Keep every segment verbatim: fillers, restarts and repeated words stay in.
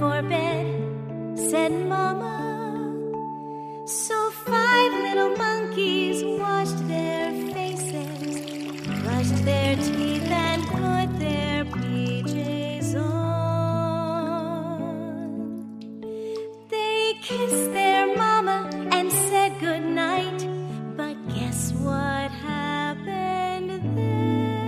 for bed, said Mama. So five little monkeys washed their faces, brushed their teeth, and put their P Js on. They kissed their mama and said goodnight, but guess what happened then?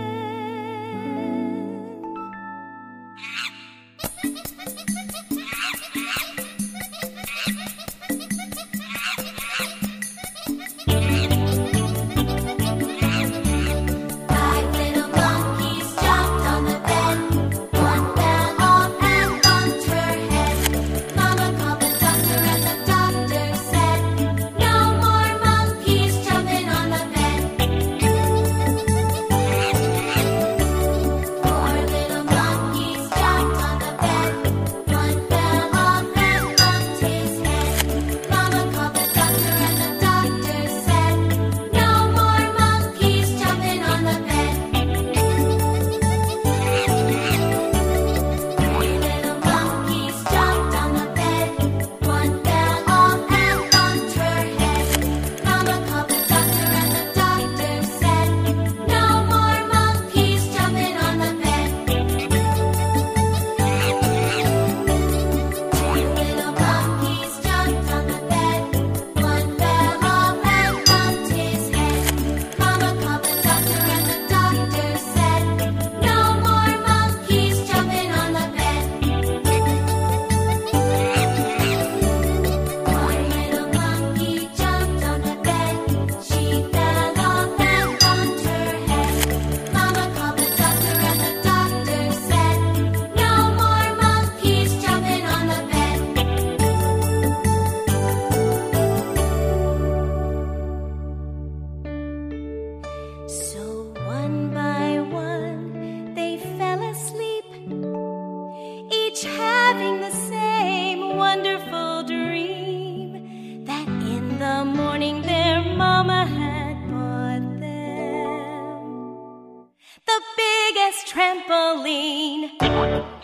Having the same wonderful dream that in the morning their mama had bought them the biggest trampoline.